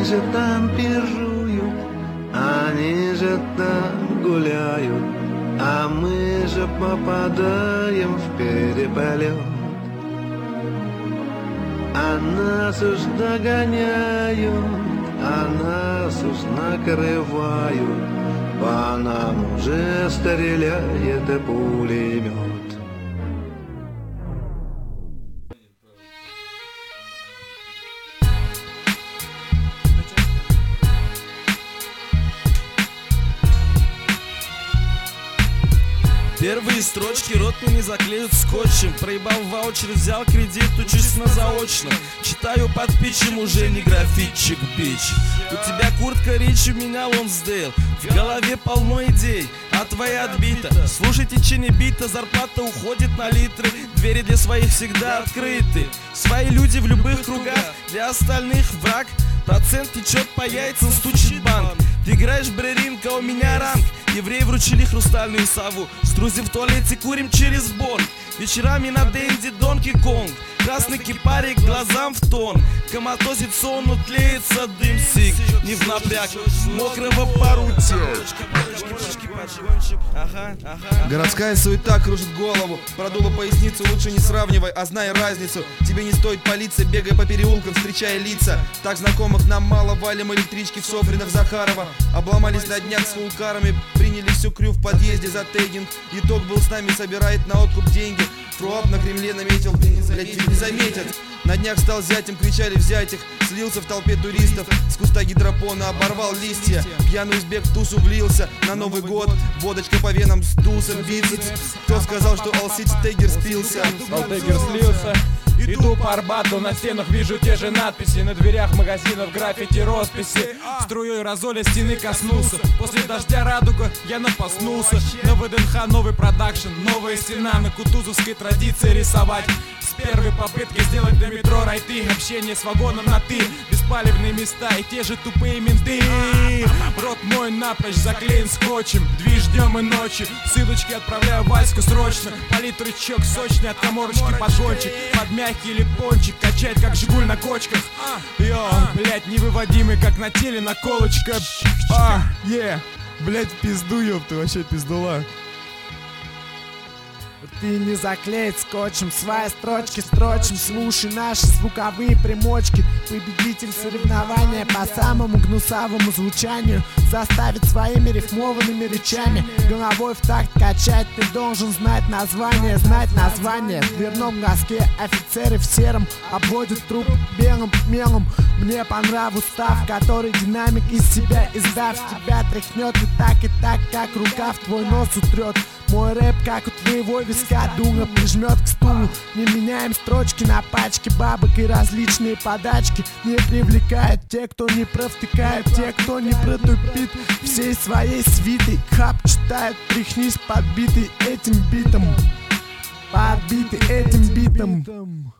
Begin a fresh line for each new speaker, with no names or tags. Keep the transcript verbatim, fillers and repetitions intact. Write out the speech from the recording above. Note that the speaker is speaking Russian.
же там пируют, они же там гуляют, а мы же попадаем в переполет. А нас уж догоняют, а нас уж накрывают, по нам уже стреляет пулемет.
Первые строчки рот мне не заклеют скотчем. Проебал ваучер, взял кредит, учусь на заочном. Читаю под питчем, уже не графитчик, бич. У тебя куртка Ричи, у меня Лонсдейл. В голове полно идей, а твоя отбита. Слушай течение бита, зарплата уходит на литры. Двери для своих всегда открыты. Свои люди в любых кругах, для остальных враг. Процент течет по яйцам, стучит банк. Ты играешь бреринка, у меня ранг. Евреи вручили хрустальную сову. С друзьями в туалете курим через бон. Вечерами на Дэнди Донки Конг. Красный кипарик глазам в тон. Коматозит сон, но тлеется дым сик. Не в напряг, мокрого порутия. Ага, ага.
Городская суета кружит голову. Продула поясницу, лучше не сравнивай, а знай разницу. Тебе не стоит палиться, бегая по переулкам, встречая лица. Так знакомых нам мало, валим электрички в Софринах, Захарова. Обломались на днях с фулкарами, приняли всю крю в подъезде за тегинг. Итог был с нами, собирает на откуп деньги. Фруап на Кремле наметил, блядь, не заметят. На днях стал зятем, кричали взять их. Слился в толпе туристов, с куста гидропона оборвал листья. Пьяный узбек в тусу влился на Новый год. Водочка по венам с тусом бицепс. Кто сказал, что All-City Тегер спился?
All-Тегер слился. Иду по Арбату, на стенах вижу те же надписи. На дверях магазинов граффити росписи. Струей разоля стены коснулся. После дождя радуга, я напоснулся. На ВДНХ новый продакшн, новая стена. На кутузовской традиции рисовать. С первой попытки сделать до метро райты. Общение с вагоном на ты. Беспалевные места и те же тупые менты. Рот мой напрочь заклеен скотчем. Движ днем и ночью. Ссылочки отправляю Ваську срочно. Политрычок сочный от коморочки подгончик. Под мягкий или пончик. Качает как Жигуль на кочках. Йо, блять, невыводимый как на теле наколочка. А, е, блять, пизду, ёпты, вообще пиздула.
Ты не заклеить скотчем, свои строчки строчим. Слушай наши звуковые примочки. Победитель соревнования по самому гнусавому звучанию заставит своими рифмованными речами головой в такт качать. Ты должен знать название, знать название. В дверном носке офицеры в сером обводят труп белым мелом. Мне по нраву став, который динамик из себя издав. Тебя тряхнет и так, и так, как рука в твой нос утрет. Мой рэп, как у твоего виска, дуга прижмет к стулу. Не меняем строчки на пачке бабок и различные подачки. Не привлекают те, кто не провтыкает, те, кто не протупит всей своей свитой. Хап читает, тряхнись подбитый этим битом, подбитый этим битом.